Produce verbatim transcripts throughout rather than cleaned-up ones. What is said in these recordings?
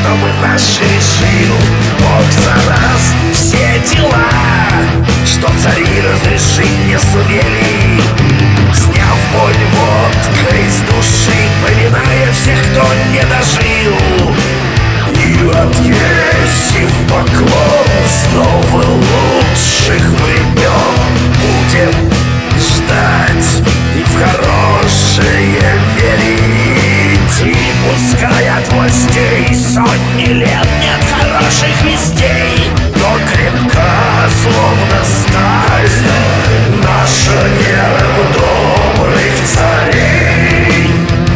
чтобы наш решил Бог за нас все дела, что цари разрешить не сумели, сняв боль водкой с души, поминая всех, кто не дожил, и отвесив поклон снова лучших времен. Будем ждать и в хорошее верить, и пускай от властей сотни лет нет хороших вестей, но крепка, словно сталь, наша вера в добрых царей.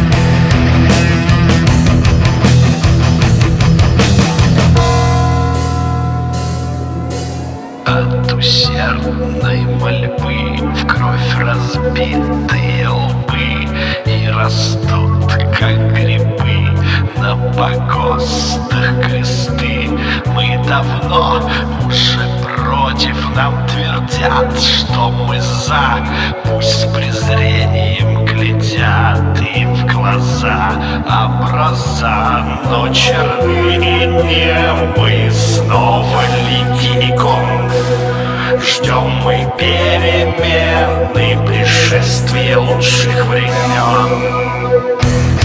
От усердной мольбы в кровь разбитые лбы и растут, как грибы, на погостах кресты. Мы давно уже против, нам твердят, что мы за. Пусть с презрением глядят им в глаза образа, но черны и небо, и снова лики икон. Ждем мы перемены, пришествия лучших времен.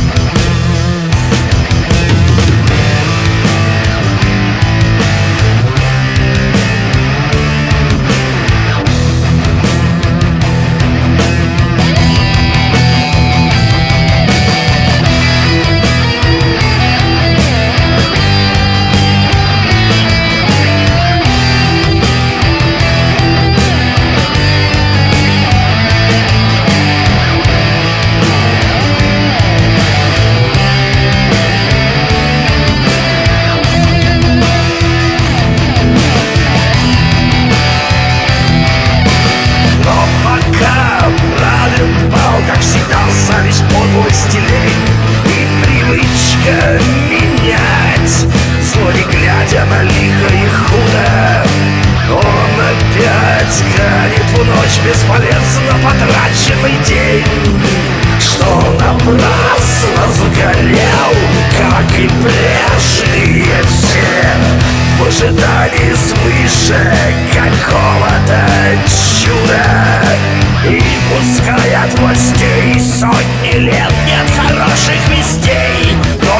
Как всегда, зависть, подлость и лень, и привычка менять, зло не глядя на лихо и худо. Он опять гранит в ночь бесполезно потраченный день, что напрасно загорел, как и прежние все, в ожидании свыше какого-то чуда. И пускай от властей сотни лет нет хороших вестей, но